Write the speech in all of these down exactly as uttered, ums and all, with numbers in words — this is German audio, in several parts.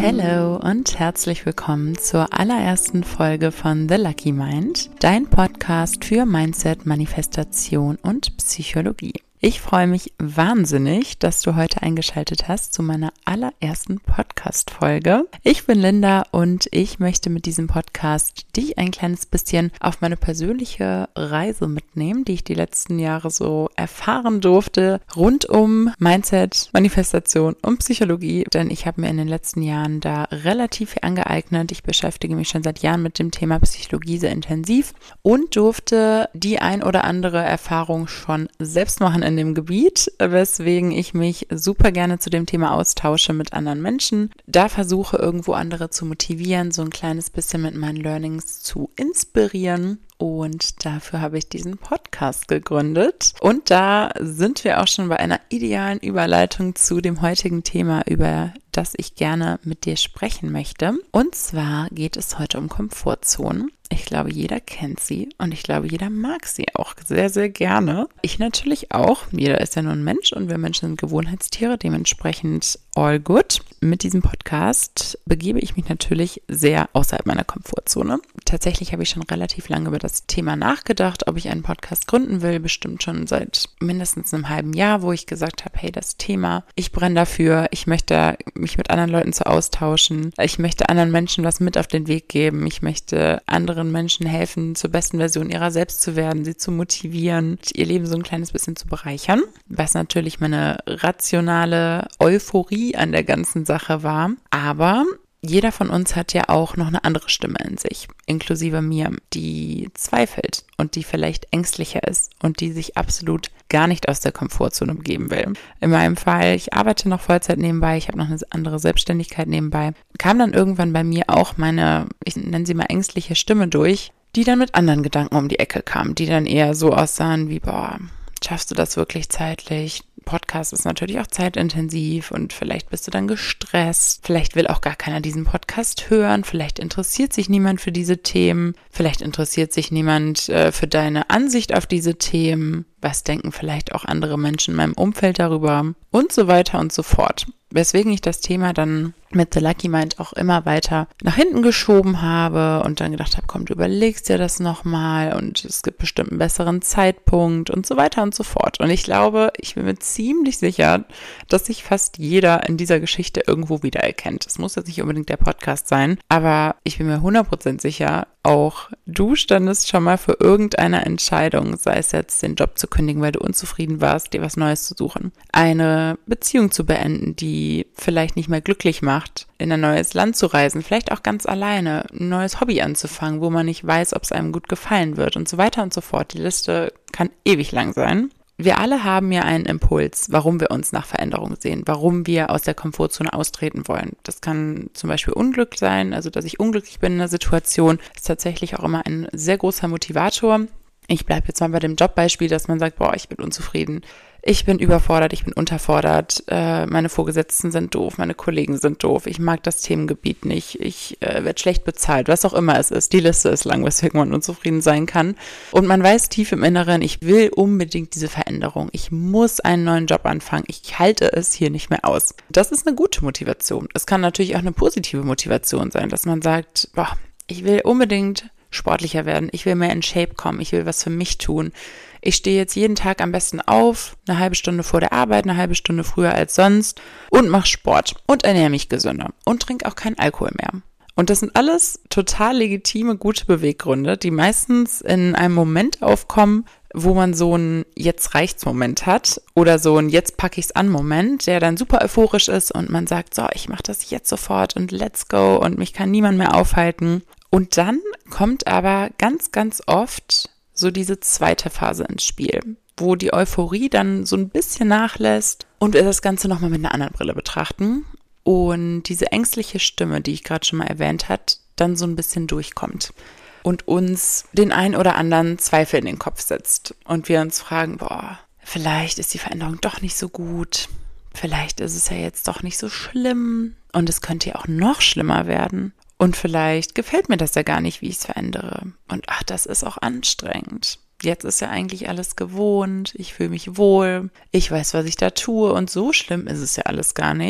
Hallo und herzlich willkommen zur allerersten Folge von The Lucky Mind, dein Podcast für Mindset, Manifestation und Psychologie. Ich freue mich wahnsinnig, dass du heute eingeschaltet hast zu meiner allerersten Podcast-Folge. Ich bin Linda und ich möchte mit diesem Podcast dich ein kleines bisschen auf meine persönliche Reise mitnehmen, die ich die letzten Jahre so erfahren durfte, rund um Mindset, Manifestation und Psychologie. Denn ich habe mir in den letzten Jahren da relativ viel angeeignet. Ich beschäftige mich schon seit Jahren mit dem Thema Psychologie sehr intensiv und durfte die ein oder andere Erfahrung schon selbst machen in dem Gebiet, weswegen ich mich super gerne zu dem Thema austausche mit anderen Menschen, da versuche irgendwo andere zu motivieren, so ein kleines bisschen mit meinen Learnings zu inspirieren. Und dafür habe ich diesen Podcast gegründet. Und da sind wir auch schon bei einer idealen Überleitung zu dem heutigen Thema, über das ich gerne mit dir sprechen möchte. Und zwar geht es heute um Komfortzonen. Ich glaube, jeder kennt sie und ich glaube, jeder mag sie auch sehr, sehr gerne. Ich natürlich auch. Jeder ist ja nur ein Mensch und wir Menschen sind Gewohnheitstiere, dementsprechend all good. Mit diesem Podcast begebe ich mich natürlich sehr außerhalb meiner Komfortzone. Tatsächlich habe ich schon relativ lange über das Thema nachgedacht, ob ich einen Podcast gründen will, bestimmt schon seit mindestens einem halben Jahr, wo ich gesagt habe, hey, das Thema, ich brenne dafür, ich möchte mich mit anderen Leuten zu austauschen, ich möchte anderen Menschen was mit auf den Weg geben, ich möchte anderen Menschen helfen, zur besten Version ihrer selbst zu werden, sie zu motivieren, ihr Leben so ein kleines bisschen zu bereichern, was natürlich meine rationale Euphorie an der ganzen Sache war, aber jeder von uns hat ja auch noch eine andere Stimme in sich, inklusive mir, die zweifelt und die vielleicht ängstlicher ist und die sich absolut gar nicht aus der Komfortzone begeben will. In meinem Fall, ich arbeite noch Vollzeit nebenbei, ich habe noch eine andere Selbstständigkeit nebenbei, kam dann irgendwann bei mir auch meine, ich nenne sie mal ängstliche Stimme durch, die dann mit anderen Gedanken um die Ecke kam, die dann eher so aussahen wie, boah, schaffst du das wirklich zeitlich? Podcast ist natürlich auch zeitintensiv und vielleicht bist du dann gestresst. Vielleicht will auch gar keiner diesen Podcast hören. Vielleicht interessiert sich niemand für diese Themen. Vielleicht interessiert sich niemand äh, für deine Ansicht auf diese Themen. Was denken vielleicht auch andere Menschen in meinem Umfeld darüber? Und so weiter und so fort. Weswegen ich das Thema dann mit The Lucky Mind auch immer weiter nach hinten geschoben habe und dann gedacht habe, komm, du überlegst dir das nochmal und es gibt bestimmt einen besseren Zeitpunkt und so weiter und so fort. Und ich glaube, ich bin mir ziemlich sicher, dass sich fast jeder in dieser Geschichte irgendwo wiedererkennt. Es muss jetzt nicht unbedingt der Podcast sein, aber ich bin mir hundert Prozent sicher, auch du standest schon mal für irgendeine Entscheidung, sei es jetzt den Job zu kündigen, weil du unzufrieden warst, dir was Neues zu suchen, eine Beziehung zu beenden, die vielleicht nicht mehr glücklich macht, in ein neues Land zu reisen, vielleicht auch ganz alleine, ein neues Hobby anzufangen, wo man nicht weiß, ob es einem gut gefallen wird und so weiter und so fort. Die Liste kann ewig lang sein. Wir alle haben ja einen Impuls, warum wir uns nach Veränderung sehen, warum wir aus der Komfortzone austreten wollen. Das kann zum Beispiel Unglück sein, also dass ich unglücklich bin in einer Situation, ist tatsächlich auch immer ein sehr großer Motivator. Ich bleibe jetzt mal bei dem Jobbeispiel, dass man sagt, boah, ich bin unzufrieden, ich bin überfordert, ich bin unterfordert, äh, meine Vorgesetzten sind doof, meine Kollegen sind doof, ich mag das Themengebiet nicht, ich äh, werde schlecht bezahlt, was auch immer es ist. Die Liste ist lang, weswegen man unzufrieden sein kann. Und man weiß tief im Inneren, ich will unbedingt diese Veränderung, ich muss einen neuen Job anfangen, ich halte es hier nicht mehr aus. Das ist eine gute Motivation. Es kann natürlich auch eine positive Motivation sein, dass man sagt, boah, ich will unbedingt sportlicher werden, ich will mehr in Shape kommen, ich will was für mich tun. Ich stehe jetzt jeden Tag am besten auf, eine halbe Stunde vor der Arbeit, eine halbe Stunde früher als sonst und mache Sport und ernähre mich gesünder und trinke auch keinen Alkohol mehr. Und das sind alles total legitime, gute Beweggründe, die meistens in einem Moment aufkommen, wo man so einen Jetzt-reicht's-Moment hat oder so einen Jetzt-pack-ich's-an-Moment, der dann super euphorisch ist und man sagt, so, ich mache das jetzt sofort und let's go und mich kann niemand mehr aufhalten. Und dann kommt aber ganz, ganz oft so diese zweite Phase ins Spiel, wo die Euphorie dann so ein bisschen nachlässt und wir das Ganze nochmal mit einer anderen Brille betrachten und diese ängstliche Stimme, die ich gerade schon mal erwähnt habe, dann so ein bisschen durchkommt und uns den ein oder anderen Zweifel in den Kopf setzt und wir uns fragen, boah, vielleicht ist die Veränderung doch nicht so gut, vielleicht ist es ja jetzt doch nicht so schlimm und es könnte ja auch noch schlimmer werden. Und vielleicht gefällt mir das ja gar nicht, wie ich es verändere. Und ach, das ist auch anstrengend. Jetzt ist ja eigentlich alles gewohnt, ich fühle mich wohl, ich weiß, was ich da tue und so schlimm ist es ja alles gar nicht.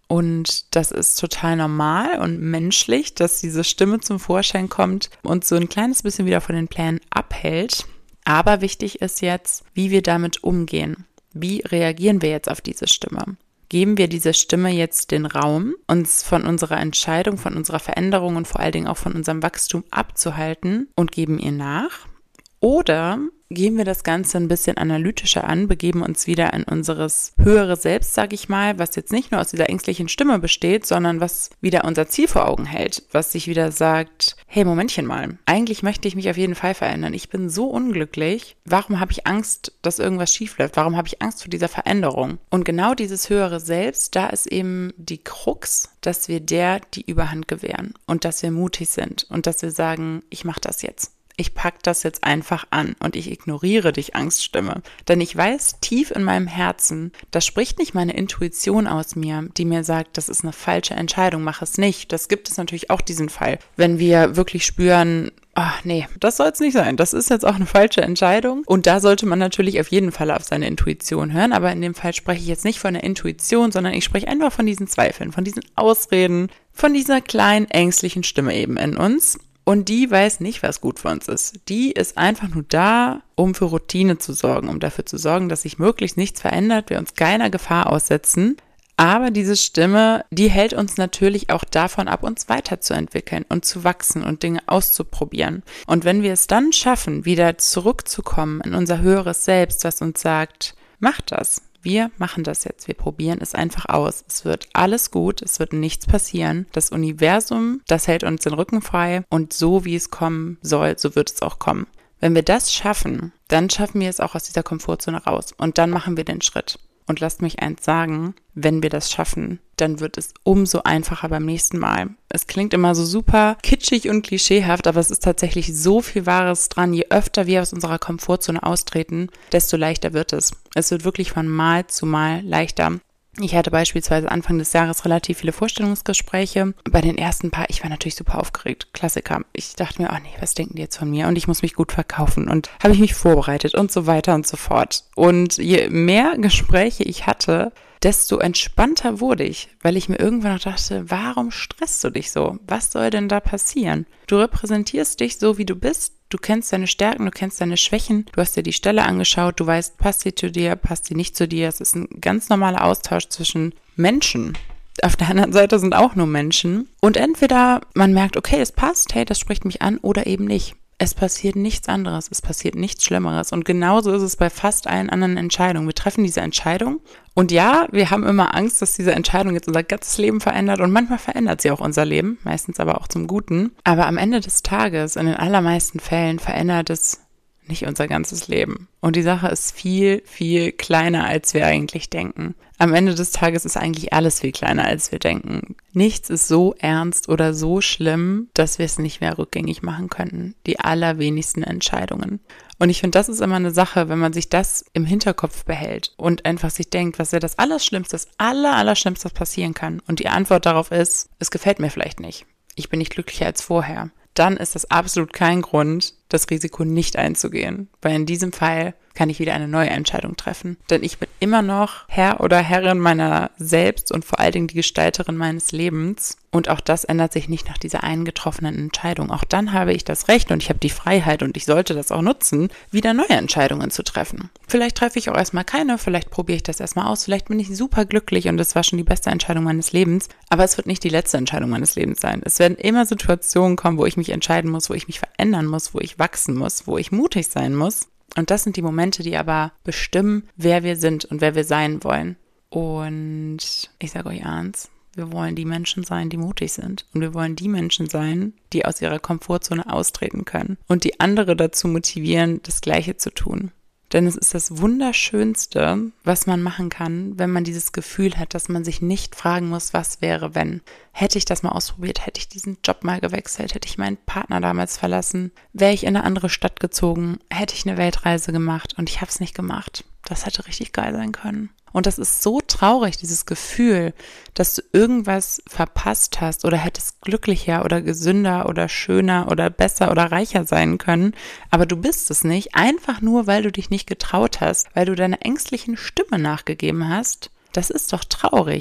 Und das ist total normal und menschlich, dass diese Stimme zum Vorschein kommt und so ein kleines bisschen wieder von den Plänen abhält. Aber wichtig ist jetzt, wie wir damit umgehen. Wie reagieren wir jetzt auf diese Stimme? Geben wir dieser Stimme jetzt den Raum, uns von unserer Entscheidung, von unserer Veränderung und vor allen Dingen auch von unserem Wachstum abzuhalten und geben ihr nach? Oder gehen wir das Ganze ein bisschen analytischer an, begeben uns wieder in unseres höhere Selbst, sage ich mal, was jetzt nicht nur aus dieser ängstlichen Stimme besteht, sondern was wieder unser Ziel vor Augen hält, was sich wieder sagt, hey, Momentchen mal, eigentlich möchte ich mich auf jeden Fall verändern. Ich bin so unglücklich. Warum habe ich Angst, dass irgendwas schiefläuft? Warum habe ich Angst vor dieser Veränderung? Und genau dieses höhere Selbst, da ist eben die Krux, dass wir der die Überhand gewähren und dass wir mutig sind und dass wir sagen, ich mache das jetzt. Ich pack das jetzt einfach an und ich ignoriere dich, Angststimme. Denn ich weiß tief in meinem Herzen, das spricht nicht meine Intuition aus mir, die mir sagt, das ist eine falsche Entscheidung, mach es nicht. Das gibt es natürlich auch diesen Fall. Wenn wir wirklich spüren, ach nee, das soll es nicht sein. Das ist jetzt auch eine falsche Entscheidung. Und da sollte man natürlich auf jeden Fall auf seine Intuition hören. Aber in dem Fall spreche ich jetzt nicht von der Intuition, sondern ich spreche einfach von diesen Zweifeln, von diesen Ausreden, von dieser kleinen ängstlichen Stimme eben in uns. Und die weiß nicht, was gut für uns ist. Die ist einfach nur da, um für Routine zu sorgen, um dafür zu sorgen, dass sich möglichst nichts verändert, wir uns keiner Gefahr aussetzen. Aber diese Stimme, die hält uns natürlich auch davon ab, uns weiterzuentwickeln und zu wachsen und Dinge auszuprobieren. Und wenn wir es dann schaffen, wieder zurückzukommen in unser höheres Selbst, was uns sagt, mach das. Wir machen das jetzt, wir probieren es einfach aus. Es wird alles gut, es wird nichts passieren. Das Universum, das hält uns den Rücken frei und so wie es kommen soll, so wird es auch kommen. Wenn wir das schaffen, dann schaffen wir es auch aus dieser Komfortzone raus und dann machen wir den Schritt. Und lasst mich eins sagen, wenn wir das schaffen, dann wird es umso einfacher beim nächsten Mal. Es klingt immer so super kitschig und klischeehaft, aber es ist tatsächlich so viel Wahres dran. Je öfter wir aus unserer Komfortzone austreten, desto leichter wird es. Es wird wirklich von Mal zu Mal leichter. Ich hatte beispielsweise Anfang des Jahres relativ viele Vorstellungsgespräche. Bei den ersten paar, ich war natürlich super aufgeregt. Klassiker. Ich dachte mir, oh nee, was denken die jetzt von mir? Und ich muss mich gut verkaufen. Und habe ich mich vorbereitet und so weiter und so fort. Und je mehr Gespräche ich hatte, desto entspannter wurde ich, weil ich mir irgendwann noch dachte, warum stresst du dich so? Was soll denn da passieren? Du repräsentierst dich so, wie du bist. Du kennst deine Stärken, du kennst deine Schwächen, du hast dir die Stelle angeschaut, du weißt, passt sie zu dir, passt sie nicht zu dir. Es ist ein ganz normaler Austausch zwischen Menschen. Auf der anderen Seite sind auch nur Menschen. Und entweder man merkt, okay, es passt, hey, das spricht mich an, oder eben nicht. Es passiert nichts anderes, es passiert nichts Schlimmeres. Und genauso ist es bei fast allen anderen Entscheidungen. Wir treffen diese Entscheidung und ja, wir haben immer Angst, dass diese Entscheidung jetzt unser ganzes Leben verändert und manchmal verändert sie auch unser Leben, meistens aber auch zum Guten. Aber am Ende des Tages, in den allermeisten Fällen, verändert es nicht unser ganzes Leben. Und die Sache ist viel, viel kleiner, als wir eigentlich denken. Am Ende des Tages ist eigentlich alles viel kleiner, als wir denken. Nichts ist so ernst oder so schlimm, dass wir es nicht mehr rückgängig machen könnten. Die allerwenigsten Entscheidungen. Und ich finde, das ist immer eine Sache, wenn man sich das im Hinterkopf behält und einfach sich denkt, was ja das Allerschlimmste, das Aller, Allerschlimmste, was passieren kann. Und die Antwort darauf ist, es gefällt mir vielleicht nicht. Ich bin nicht glücklicher als vorher. Dann ist das absolut kein Grund, das Risiko nicht einzugehen. Weil in diesem Fall kann ich wieder eine neue Entscheidung treffen. Denn ich bin immer noch Herr oder Herrin meiner selbst und vor allen Dingen die Gestalterin meines Lebens. Und auch das ändert sich nicht nach dieser einen getroffenen Entscheidung. Auch dann habe ich das Recht und ich habe die Freiheit und ich sollte das auch nutzen, wieder neue Entscheidungen zu treffen. Vielleicht treffe ich auch erstmal keine, vielleicht probiere ich das erstmal aus, vielleicht bin ich super glücklich und das war schon die beste Entscheidung meines Lebens. Aber es wird nicht die letzte Entscheidung meines Lebens sein. Es werden immer Situationen kommen, wo ich mich entscheiden muss, wo ich mich verändern muss, wo ich wachsen muss, wo ich mutig sein muss. Und das sind die Momente, die aber bestimmen, wer wir sind und wer wir sein wollen. Und ich sage euch eins, wir wollen die Menschen sein, die mutig sind. Und wir wollen die Menschen sein, die aus ihrer Komfortzone austreten können. Und die andere dazu motivieren, das Gleiche zu tun. Denn es ist das Wunderschönste, was man machen kann, wenn man dieses Gefühl hat, dass man sich nicht fragen muss, was wäre, wenn. Hätte ich das mal ausprobiert, hätte ich diesen Job mal gewechselt, hätte ich meinen Partner damals verlassen, wäre ich in eine andere Stadt gezogen, hätte ich eine Weltreise gemacht und ich habe es nicht gemacht. Das hätte richtig geil sein können. Und das ist so traurig, dieses Gefühl, dass du irgendwas verpasst hast oder hättest glücklicher oder gesünder oder schöner oder besser oder reicher sein können, aber du bist es nicht, einfach nur, weil du dich nicht getraut hast, weil du deiner ängstlichen Stimme nachgegeben hast. Das ist doch traurig.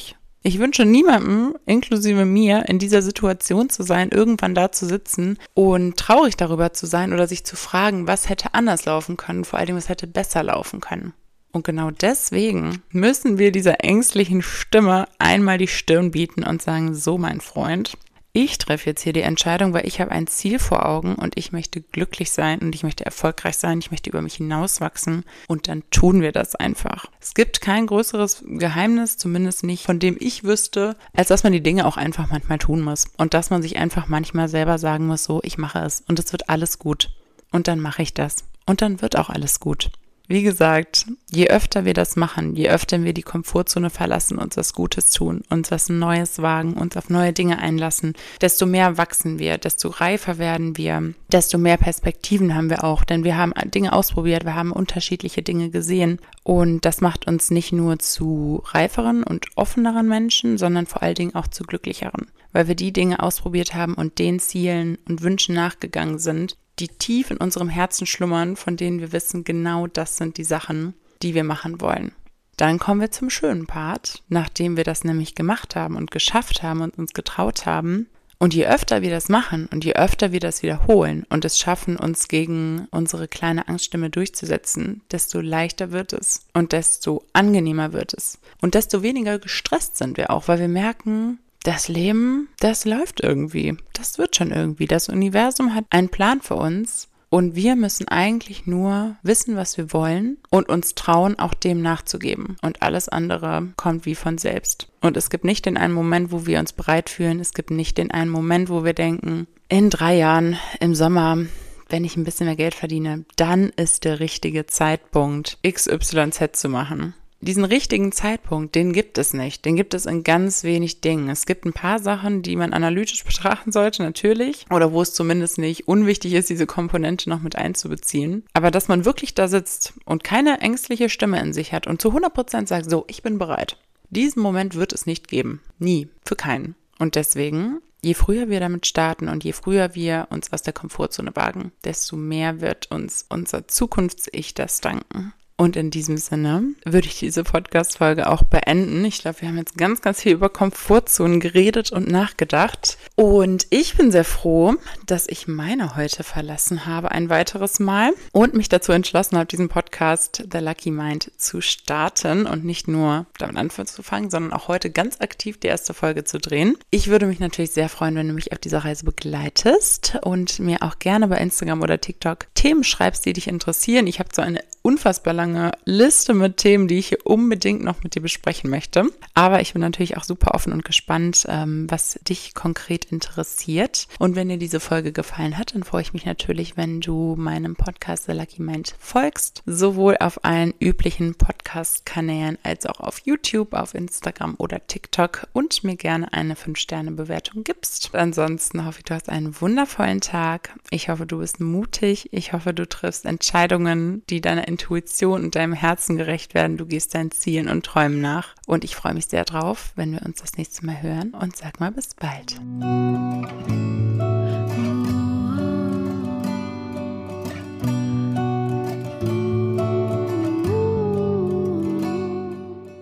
Ich wünsche niemandem, inklusive mir, in dieser Situation zu sein, irgendwann da zu sitzen und traurig darüber zu sein oder sich zu fragen, was hätte anders laufen können, vor allem was hätte besser laufen können. Und genau deswegen müssen wir dieser ängstlichen Stimme einmal die Stirn bieten und sagen, so mein Freund, ich treffe jetzt hier die Entscheidung, weil ich habe ein Ziel vor Augen und ich möchte glücklich sein und ich möchte erfolgreich sein, ich möchte über mich hinauswachsen und dann tun wir das einfach. Es gibt kein größeres Geheimnis, zumindest nicht, von dem ich wüsste, als dass man die Dinge auch einfach manchmal tun muss und dass man sich einfach manchmal selber sagen muss, so, ich mache es und es wird alles gut und dann mache ich das und dann wird auch alles gut. Wie gesagt, je öfter wir das machen, je öfter wir die Komfortzone verlassen, uns was Gutes tun, uns was Neues wagen, uns auf neue Dinge einlassen, desto mehr wachsen wir, desto reifer werden wir, desto mehr Perspektiven haben wir auch, denn wir haben Dinge ausprobiert, wir haben unterschiedliche Dinge gesehen und das macht uns nicht nur zu reiferen und offeneren Menschen, sondern vor allen Dingen auch zu glücklicheren, weil wir die Dinge ausprobiert haben und den Zielen und Wünschen nachgegangen sind, die tief in unserem Herzen schlummern, von denen wir wissen, genau das sind die Sachen, die wir machen wollen. Dann kommen wir zum schönen Part, nachdem wir das nämlich gemacht haben und geschafft haben und uns getraut haben. Und je öfter wir das machen und je öfter wir das wiederholen und es schaffen, uns gegen unsere kleine Angststimme durchzusetzen, desto leichter wird es und desto angenehmer wird es. Und desto weniger gestresst sind wir auch, weil wir merken, das Leben, das läuft irgendwie. Das wird schon irgendwie. Das Universum hat einen Plan für uns und wir müssen eigentlich nur wissen, was wir wollen und uns trauen, auch dem nachzugeben. Und alles andere kommt wie von selbst. Und es gibt nicht den einen Moment, wo wir uns bereit fühlen. Es gibt nicht den einen Moment, wo wir denken, in drei Jahren im Sommer, wenn ich ein bisschen mehr Geld verdiene, dann ist der richtige Zeitpunkt, X Y Z zu machen. Diesen richtigen Zeitpunkt, den gibt es nicht. Den gibt es in ganz wenig Dingen. Es gibt ein paar Sachen, die man analytisch betrachten sollte, natürlich. Oder wo es zumindest nicht unwichtig ist, diese Komponente noch mit einzubeziehen. Aber dass man wirklich da sitzt und keine ängstliche Stimme in sich hat und zu hundert Prozent sagt, so, ich bin bereit. Diesen Moment wird es nicht geben. Nie. Für keinen. Und deswegen, je früher wir damit starten und je früher wir uns aus der Komfortzone wagen, desto mehr wird uns unser Zukunfts-Ich das danken. Und in diesem Sinne würde ich diese Podcast-Folge auch beenden. Ich glaube, wir haben jetzt ganz, ganz viel über Komfortzonen geredet und nachgedacht. Und ich bin sehr froh, dass ich meine heute verlassen habe ein weiteres Mal und mich dazu entschlossen habe, diesen Podcast The Lucky Mind zu starten und nicht nur damit anzufangen, sondern auch heute ganz aktiv die erste Folge zu drehen. Ich würde mich natürlich sehr freuen, wenn du mich auf dieser Reise begleitest und mir auch gerne bei Instagram oder TikTok Themen schreibst, die dich interessieren. Ich habe so eine unfassbar lange Liste mit Themen, die ich hier unbedingt noch mit dir besprechen möchte. Aber ich bin natürlich auch super offen und gespannt, ähm, was dich konkret interessiert. Und wenn dir diese Folge gefallen hat, dann freue ich mich natürlich, wenn du meinem Podcast The Lucky Mind folgst. Sowohl auf allen üblichen Podcast-Kanälen als auch auf YouTube, auf Instagram oder TikTok und mir gerne eine fünf Sterne Bewertung gibst. Ansonsten hoffe ich, du hast einen wundervollen Tag. Ich hoffe, du bist mutig. Ich hoffe, du triffst Entscheidungen, die deiner Intuition und deinem Herzen gerecht werden. Du gehst deinen Zielen und Träumen nach. Und ich freue mich sehr drauf, wenn wir uns das nächste Mal hören und sag mal bis bald.